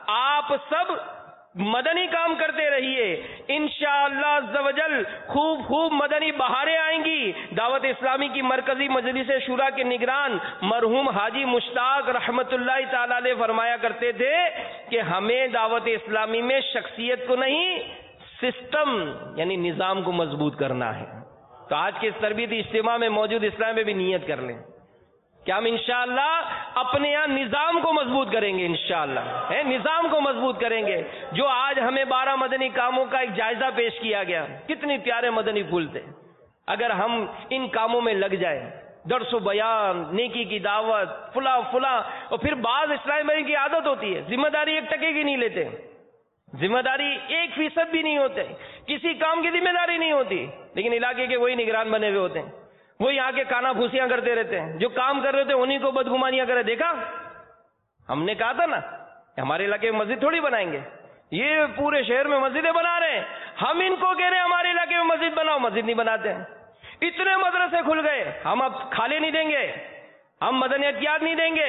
آپ سب مدنی کام کرتے رہیے، انشاءاللہ عز و جل خوب خوب مدنی بہاریں آئیں گی. دعوت اسلامی کی مرکزی مجلس شورا کے نگران مرحوم حاجی مشتاق رحمت اللہ تعالی علیہ فرمایا کرتے تھے کہ ہمیں دعوت اسلامی میں شخصیت کو نہیں، سسٹم یعنی نظام کو مضبوط کرنا ہے. تو آج کے اس تربیتی اجتماع میں موجود اسلام میں بھی نیت کر لیں کہ ہم انشاءاللہ اپنے یہاں نظام کو مضبوط کریں گے. انشاءاللہ ہے نظام کو مضبوط کریں گے. جو آج ہمیں بارہ مدنی کاموں کا ایک جائزہ پیش کیا گیا، کتنی پیارے مدنی پھول تھے. اگر ہم ان کاموں میں لگ جائیں، درس و بیان، نیکی کی دعوت، فلاں فلاں، اور پھر بعض اسلامی بھائی کی عادت ہوتی ہے ذمہ داری ایک ٹکے کی نہیں لیتے، ذمہ داری ایک فیصد بھی نہیں ہوتے، کسی کام کی ذمہ داری نہیں ہوتی، لیکن علاقے کے وہی نگران بنے ہوئے ہوتے ہیں، وہ یہاں کے کانا پھوسیاں کرتے رہتے ہیں، جو کام کر رہے تھے انہیں کو بدگمانیاں کرے. دیکھا ہم نے کہا تھا نا ہمارے علاقے میں مسجد تھوڑی بنائیں گے، یہ پورے شہر میں مسجدیں بنا رہے ہیں، ہم ان کو کہہ رہے ہیں ہمارے علاقے میں مسجد بناؤ، مسجد نہیں بناتے ہیں. اتنے مدرسے کھل گئے، ہم اب کھالے نہیں دیں گے، ہم مدنی احتیاط نہیں دیں گے،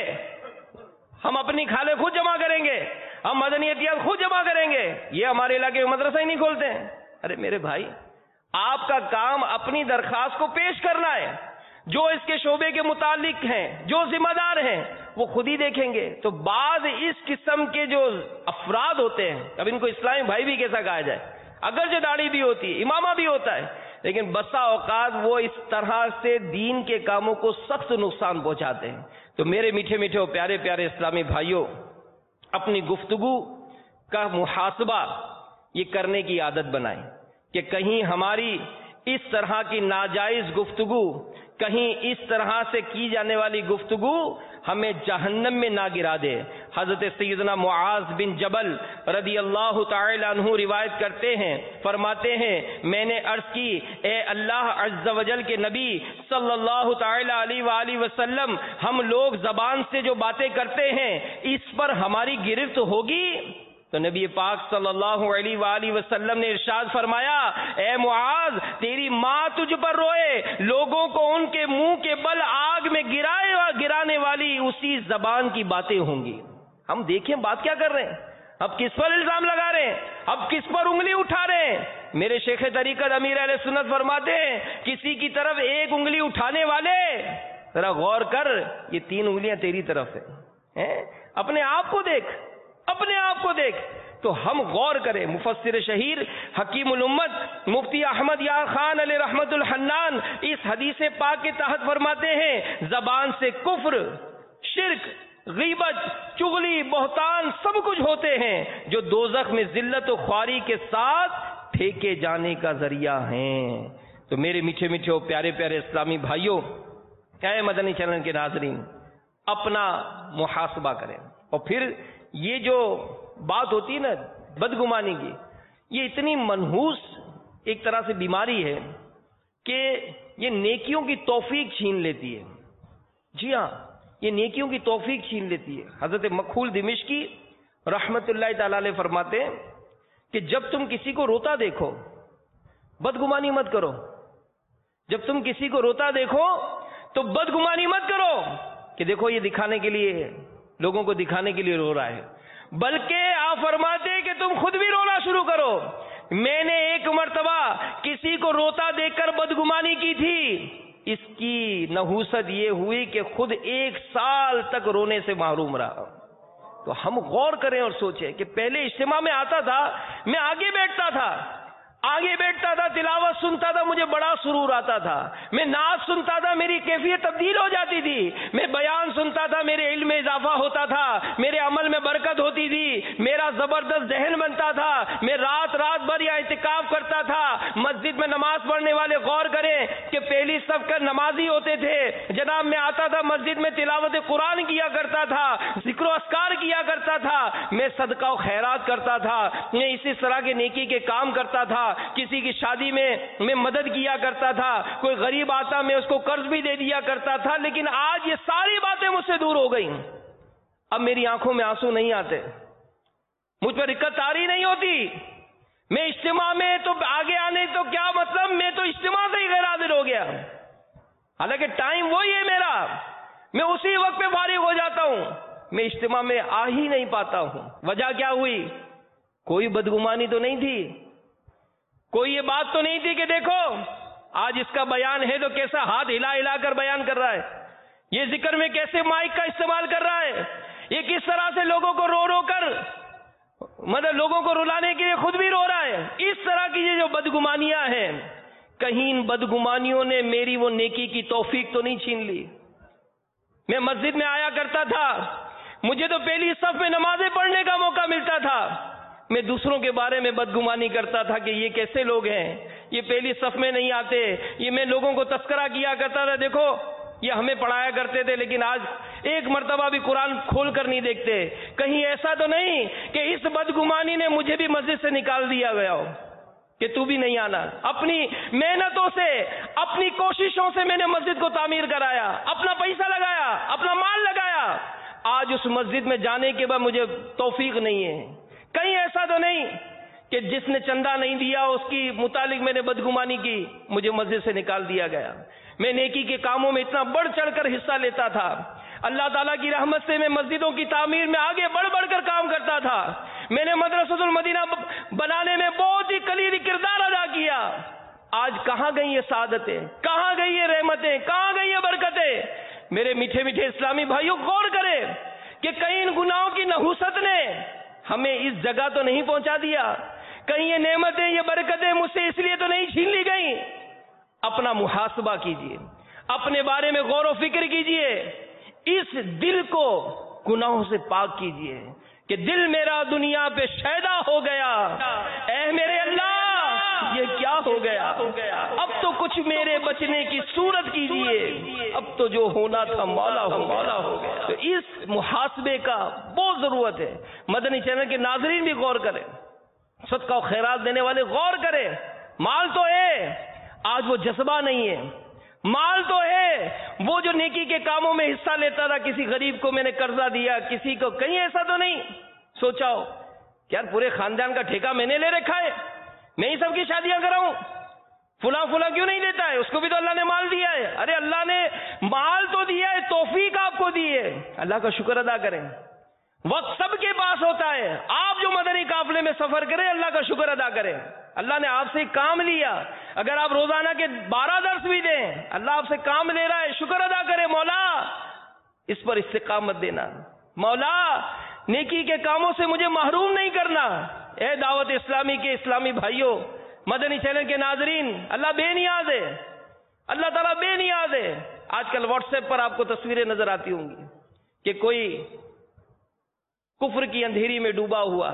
ہم اپنی کھالے خود جمع کریں گے، ہم مدنی احتیاط خود جمع کریں گے، یہ ہمارے علاقے میں مدرسہ ہی نہیں کھولتے ہیں. ارے میرے بھائی، آپ کا کام اپنی درخواست کو پیش کرنا ہے. جو اس کے شعبے کے متعلق ہیں، جو ذمہ دار ہیں، وہ خود ہی دیکھیں گے. تو بعض اس قسم کے جو افراد ہوتے ہیں، اب ان کو اسلامی بھائی بھی کیسا کہا جائے، اگرچہ داڑھی بھی ہوتی ہے، امامہ بھی ہوتا ہے، لیکن بسا اوقات وہ اس طرح سے دین کے کاموں کو سخت نقصان پہنچاتے ہیں. تو میرے میٹھے میٹھے اور پیارے پیارے اسلامی بھائیوں، اپنی گفتگو کا محاسبہ یہ کرنے کی عادت بنائیں کہ کہیں ہماری اس طرح کی ناجائز گفتگو، کہیں اس طرح سے کی جانے والی گفتگو ہمیں جہنم میں نہ گرا دے. حضرت سیدنا معاذ بن جبل رضی اللہ تعالی عنہ روایت کرتے ہیں، فرماتے ہیں میں نے عرض کی اے اللہ عز و جل کے نبی صلی اللہ تعالی علیہ وآلہ وسلم، ہم لوگ زبان سے جو باتیں کرتے ہیں اس پر ہماری گرفت ہوگی؟ تو نبی پاک صلی اللہ علیہ وآلہ وسلم نے ارشاد فرمایا اے معاذ، تیری ماں تجھ پر روئے، لوگوں کو ان کے منہ کے بل آگ میں گرائے گرانے والی اسی زبان کی باتیں ہوں گی. ہم دیکھیں بات کیا کر رہے ہیں، اب کس پر الزام لگا رہے ہیں، اب کس پر انگلی اٹھا رہے ہیں. میرے شیخ طریقت امیر اہل سنت فرماتے ہیں کسی کی طرف ایک انگلی اٹھانے والے ذرا غور کر، یہ تین انگلیاں تیری طرف ہیں، اپنے آپ کو دیکھ، اپنے آپ کو دیکھ۔ تو ہم غور کریں۔ مفسر شہیر حکیم الامت مفتی احمد یار خان علیہ رحمت الحنان اس حدیث پاک کے تحت فرماتے ہیں زبان سے کفر، شرک، غیبت، چغلی، بہتان سب کچھ ہوتے ہیں جو دوزخ میں ذلت و خواری کے ساتھ پھینکے جانے کا ذریعہ ہیں۔ تو میرے میٹھے میٹھے اور پیارے پیارے اسلامی بھائیوں، اے مدنی چینل کے ناظرین، اپنا محاسبہ کریں۔ اور پھر یہ جو بات ہوتی ہے نا بدگمانی کی، یہ اتنی منحوس ایک طرح سے بیماری ہے کہ یہ نیکیوں کی توفیق چھین لیتی ہے۔ جی ہاں، یہ نیکیوں کی توفیق چھین لیتی ہے۔ حضرت مکحول دمشقی رحمت اللہ تعالی علیہ فرماتے ہیں کہ جب تم کسی کو روتا دیکھو بدگمانی مت کرو۔ جب تم کسی کو روتا دیکھو تو بدگمانی مت کرو کہ دیکھو یہ دکھانے کے لیے، لوگوں کو دکھانے کے لیے رو رہا ہے، بلکہ آپ فرماتے کہ تم خود بھی رونا شروع کرو۔ میں نے ایک مرتبہ کسی کو روتا دیکھ کر بدگمانی کی تھی، اس کی نحوست یہ ہوئی کہ خود ایک سال تک رونے سے محروم رہا۔ تو ہم غور کریں اور سوچیں کہ پہلے اجتماع میں آتا تھا، میں آگے بیٹھتا تھا، آگے بیٹھتا تھا، تلاوت سنتا تھا، مجھے بڑا سرور آتا تھا، میں نعت سنتا تھا، میری کیفیت تبدیل ہو جاتی تھی، میں بیان سنتا تھا، میرے علم میں اضافہ ہوتا تھا، میرے عمل میں برکت ہوتی تھی، میرا زبردست ذہن بنتا تھا، میں رات رات بھر یا اعتکاف کرتا تھا۔ مسجد میں نماز پڑھنے والے غور کریں کہ پہلی صف کا نمازی ہوتے تھے، جناب میں آتا تھا مسجد میں تلاوت قرآن کیا کرتا تھا، ذکر و اذکار کیا کرتا تھا، میں صدقہ و خیرات کرتا تھا، میں اسی طرح کے نیکی کے کام کرتا تھا، کسی کی شادی میں میں مدد کیا کرتا تھا، کوئی غریب آتا میں اس کو قرض بھی دے دیا کرتا تھا۔ لیکن آج یہ ساری باتیں مجھ سے دور ہو گئیں، اب میری آنکھوں میں آنسو نہیں آتے، مجھ پر رکت تاری نہیں ہوتی، میں اجتماع میں تو آگے آنے تو کیا مطلب، میں تو اجتماع سے ہی غیر حاضر ہو گیا، حالانکہ ٹائم وہی ہے میرا، میں اسی وقت پہ فارغ ہو جاتا ہوں، میں اجتماع میں آ ہی نہیں پاتا ہوں۔ وجہ کیا ہوئی؟ کوئی بدگمانی تو نہیں تھی، کوئی یہ بات تو نہیں تھی کہ دیکھو آج اس کا بیان ہے تو کیسا ہاتھ ہلا ہلا کر بیان کر رہا ہے، یہ ذکر میں کیسے مائک کا استعمال کر رہا ہے، یہ کس طرح سے لوگوں کو رو رو کر مطلب لوگوں کو رلانے کے لیے خود بھی رو رہا ہے۔ اس طرح کی یہ جو بدگمانیاں ہیں، کہیں ان بدگمانیوں نے میری وہ نیکی کی توفیق تو نہیں چھین لی؟ میں مسجد میں آیا کرتا تھا، مجھے تو پہلی صف میں نمازیں پڑھنے کا موقع ملتا تھا، میں دوسروں کے بارے میں بدگمانی کرتا تھا کہ یہ کیسے لوگ ہیں، یہ پہلی صف میں نہیں آتے، یہ میں لوگوں کو تذکرہ کیا کرتا تھا، دیکھو یہ ہمیں پڑھایا کرتے تھے لیکن آج ایک مرتبہ بھی قرآن کھول کر نہیں دیکھتے۔ کہیں ایسا تو نہیں کہ اس بدگمانی نے مجھے بھی مسجد سے نکال دیا گیا ہو کہ تو بھی نہیں آنا؟ اپنی محنتوں سے، اپنی کوششوں سے میں نے مسجد کو تعمیر کرایا، اپنا پیسہ لگایا، اپنا مال لگایا، آج اس مسجد میں جانے کے بعد مجھے توفیق نہیں ہے۔ کہیں ایسا تو نہیں کہ جس نے چندہ نہیں دیا اس کی متعلق میں نے بدگمانی کی، مجھے مسجد سے نکال دیا گیا۔ میں نیکی کے کاموں میں اتنا بڑھ چڑھ کر حصہ لیتا تھا، اللہ تعالیٰ کی رحمت سے میں مسجدوں کی تعمیر میں آگے بڑھ بڑھ کر کام کرتا تھا، میں نے مدرسۃ المدینہ بنانے میں بہت ہی کلیدی کردار ادا کیا۔ آج کہاں گئی یہ سعادتیں، کہاں گئی یہ رحمتیں، کہاں گئی یہ برکتیں؟ میرے میٹھے میٹھے اسلامی بھائیوں، غور کریں کہ کہیں ان گناہوں کی نحوست نے ہمیں اس جگہ تو نہیں پہنچا دیا، کہیں یہ نعمتیں، یہ برکتیں مجھ سے اس لیے تو نہیں چھین لی گئیں؟ اپنا محاسبہ کیجئے، اپنے بارے میں غور و فکر کیجئے، اس دل کو گناہوں سے پاک کیجئے کہ دل میرا دنیا پہ شیدا ہو گیا، اے میرے اللہ یہ کیا ہو گیا، اب تو کچھ میرے بچنے کی صورت کیجئے، اب تو جو ہونا تھا مولا ہو مولا ہو گیا۔ تو اس محاسبے کا بہت ضرورت ہے۔ مدنی چینل کے ناظرین بھی غور کریں، صدقہ و خیرات دینے والے غور کریں، مال تو ہے، آج وہ جذبہ نہیں ہے، مال تو ہے، وہ جو نیکی کے کاموں میں حصہ لیتا تھا، کسی غریب کو میں نے قرضہ دیا، کسی کو، کہیں ایسا تو نہیں سوچا ہو کہ یار پورے خاندان کا ٹھیکہ میں نے لے رکھا ہے، میں ہی سب کی شادیاں کراؤں، فلاں فلاں کیوں نہیں دیتا ہے، اس کو بھی تو اللہ نے مال دیا ہے۔ ارے اللہ نے مال تو دیا ہے، توفیق آپ کو دی ہے، اللہ کا شکر ادا کریں۔ وقت سب کے پاس ہوتا ہے، آپ جو مدنی قافلے میں سفر کریں اللہ کا شکر ادا کریں۔ اللہ نے آپ سے کام لیا، اگر آپ روزانہ کے بارہ درس بھی دیں، اللہ آپ سے کام لے رہا ہے، شکر ادا کرے، مولا اس پر استقامت دینا، مولا نیکی کے کاموں سے مجھے محروم نہیں کرنا۔ اے دعوت اسلامی کے اسلامی بھائیوں، مدنی چینل کے ناظرین، اللہ بے نیاز ہے، اللہ تعالیٰ بے نیاز ہے۔ آج کل واٹس ایپ پر آپ کو تصویریں نظر آتی ہوں گی کہ کوئی کفر کی اندھیری میں ڈوبا ہوا،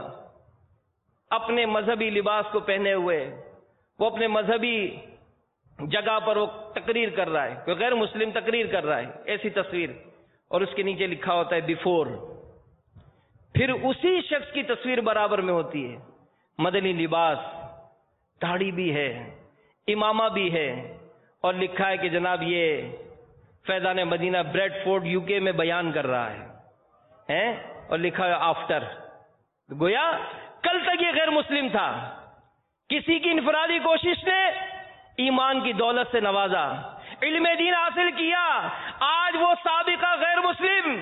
اپنے مذہبی لباس کو پہنے ہوئے، وہ اپنے مذہبی جگہ پر وہ تقریر کر رہا ہے، کوئی غیر مسلم تقریر کر رہا ہے، ایسی تصویر، اور اس کے نیچے لکھا ہوتا ہے بیفور، پھر اسی شخص کی تصویر برابر میں ہوتی ہے، مدنی لباس، داڑھی بھی ہے، امامہ بھی ہے، اور لکھا ہے کہ جناب یہ Faizan Madina Bradford U K میں بیان کر رہا ہے، اور لکھا ہے آفٹر۔ گویا کل تک یہ غیر مسلم تھا، کسی کی انفرادی کوشش نے ایمان کی دولت سے نوازا، علم دین حاصل کیا، آج وہ سابقہ غیر مسلم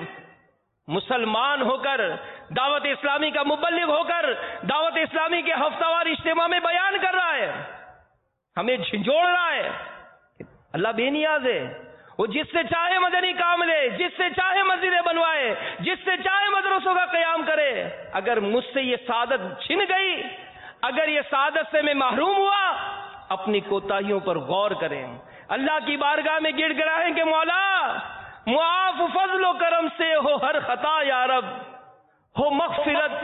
مسلمان ہو کر دعوت اسلامی کا مبلغ ہو کر دعوت اسلامی کے ہفتہ وار اجتماع میں بیان کر رہا ہے، ہمیں جھنجھوڑ رہا ہے۔ اللہ بے نیاز ہے، وہ جس سے چاہے مدنی کام لے، جس سے چاہے مسجدیں بنوائے، جس سے چاہے مدرسوں کا قیام کرے۔ اگر مجھ سے یہ سعادت چھن گئی، اگر یہ سعادت سے میں محروم ہوا، اپنی کوتاہیوں پر غور کریں، اللہ کی بارگاہ میں گڑ گڑائیں کہ مولا معاف فضل و کرم سے ہو ہر خطا یا رب، ہو مغفرت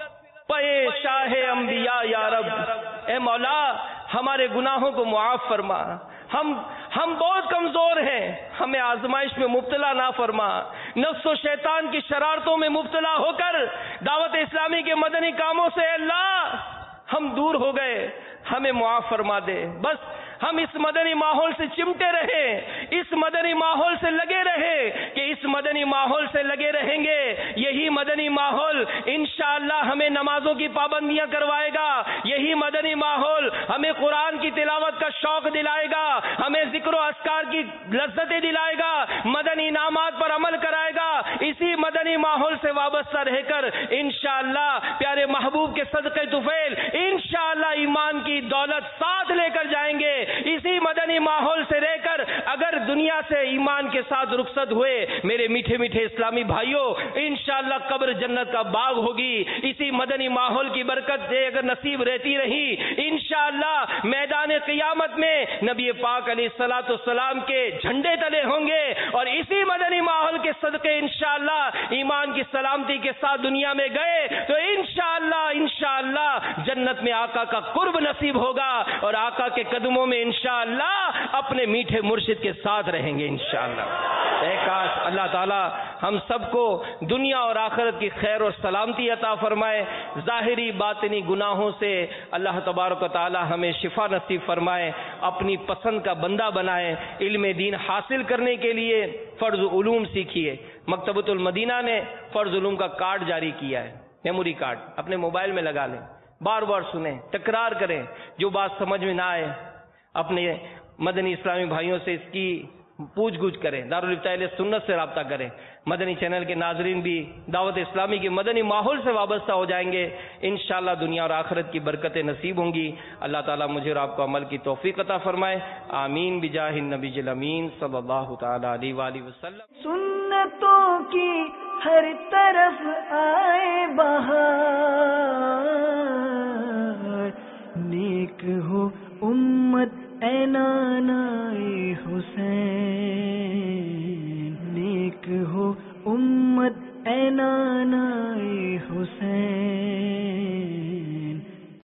پے شاہ انبیاء یا رب۔ اے مولا ہمارے گناہوں کو معاف فرما، ہم ہم بہت کمزور ہیں، ہمیں آزمائش میں مبتلا نہ فرما، نفس و شیطان کی شرارتوں میں مبتلا ہو کر دعوت اسلامی کے مدنی کاموں سے اللہ ہم دور ہو گئے، ہمیں معاف فرما دے۔ بس ہم اس مدنی ماحول سے چمٹے رہے، اس مدنی ماحول سے لگے رہے کہ اس مدنی ماحول سے لگے رہیں گے، یہی مدنی ماحول انشاءاللہ ہمیں نمازوں کی پابندیاں کروائے گا، یہی مدنی ماحول ہمیں قرآن کی تلاوت کا شوق دلائے گا، ہمیں ذکر و اذکار کی لذتیں دلائے گا، مدنی انعامات پر عمل کرائے گا۔ اسی مدنی ماحول سے وابستہ رہ کر انشاءاللہ پیارے محبوب کے صدقے طفیل انشاءاللہ ایمان کی دولت ساتھ لے کر جائیں گے۔ اسی مدنی ماحول سے رہ کر اگر دنیا سے ایمان کے ساتھ رخصت ہوئے میرے میٹھے میٹھے اسلامی بھائیوں، انشاءاللہ قبر جنت کا باغ ہوگی۔ اسی مدنی ماحول کی برکت سے اگر نصیب رہتی رہی، انشاءاللہ میدان قیامت میں نبی پاک علیہ الصلوۃ والسلام کے جھنڈے تلے ہوں گے، اور اسی مدنی ماحول کے صدقے انشاءاللہ ایمان کی سلامتی کے ساتھ دنیا میں گئے تو انشاءاللہ انشاءاللہ جنت میں آقا کا قرب نصیب ہوگا، اور آقا کے قدموں میں انشاءاللہ اپنے میٹھے مرشد کے ساتھ رہیں گے انشاءاللہ۔ اے کاش اللہ تعالی ہم سب کو دنیا اور آخرت کی خیر اور سلامتی عطا فرمائے، ظاہری باطنی گناہوں سے اللہ تبارک و تعالی ہمیں شفا نصیب فرمائے، اپنی پسند کا بندہ بنائے۔ علم دین حاصل کرنے کے لیے فرض علوم سیکھیے۔ مکتبۃ المدینہ نے فرض علوم کا کارڈ جاری کیا ہے، میموری کارڈ، اپنے موبائل میں لگا لیں، بار بار سنیں، تکرار کریں، جو بات سمجھ میں نہ آئے اپنے مدنی اسلامی بھائیوں سے اس کی پوچھ گچھ کریں، دارالفتاء اہل سنت سے رابطہ کریں۔ مدنی چینل کے ناظرین بھی دعوت اسلامی کے مدنی ماحول سے وابستہ ہو جائیں گے، انشاءاللہ دنیا اور آخرت کی برکتیں نصیب ہوں گی۔ اللہ تعالیٰ مجھے اور آپ کو عمل کی توفیق عطا فرمائے، آمین بجاہ النبی الامین صلی اللہ تعالی علیہ وآلہ وسلم۔ سنتوں کی ہر طرف آئے بہار، نیک ہو امت اے نانا حسین، نیک ہو امت اے نانا حسین۔